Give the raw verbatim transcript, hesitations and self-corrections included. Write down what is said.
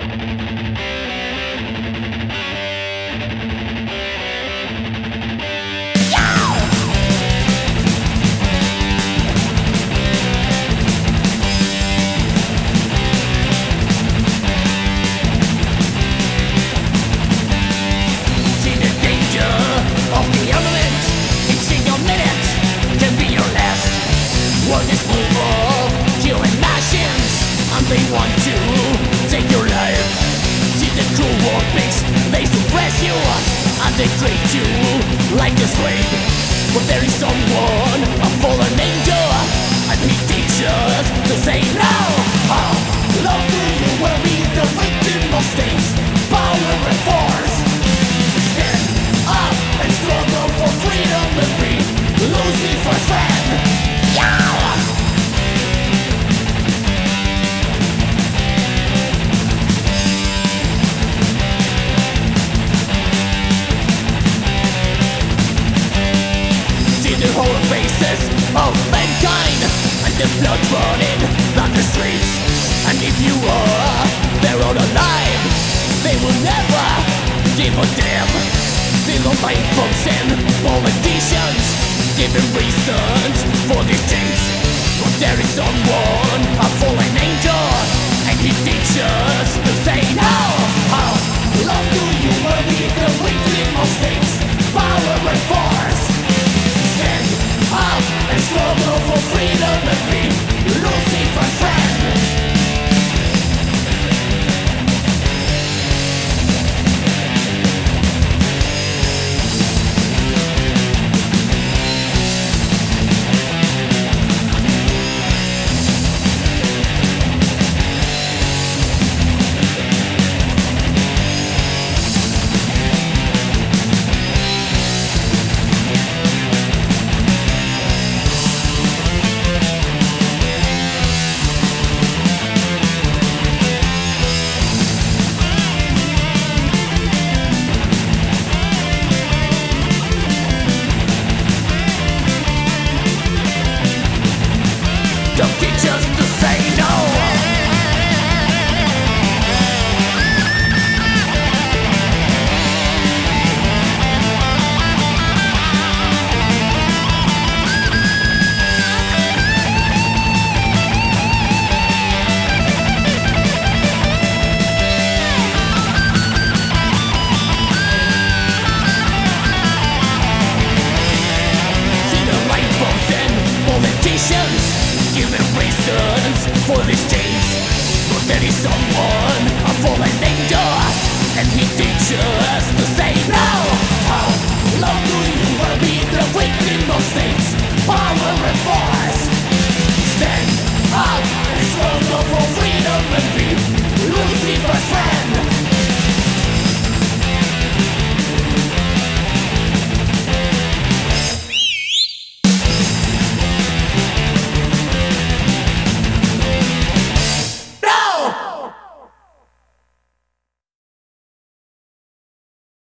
They want to take your life. See the cruel pigs, they suppress you and they treat you like a slave. But there is someone, a fallen angel, and he teaches to say no. How long do you will be the victim of states, power and force? Stand up and struggle for freedom and be Lucifer's friend. Yeah! Faces of mankind and the blood running down the streets. And if you are their own alive, they will never give a damn. See the mind folks and politicians giving reasons for these things. But there is someone, a fallen angel, and he teaches to say no. How long do you will be the victim of states, power and force? Up and struggle for freedom and be Lucifer's friend. Don't teach us to say no. See the right folks and politicians giving reasons for these things. But there is someone, a fallen angel, and he teaches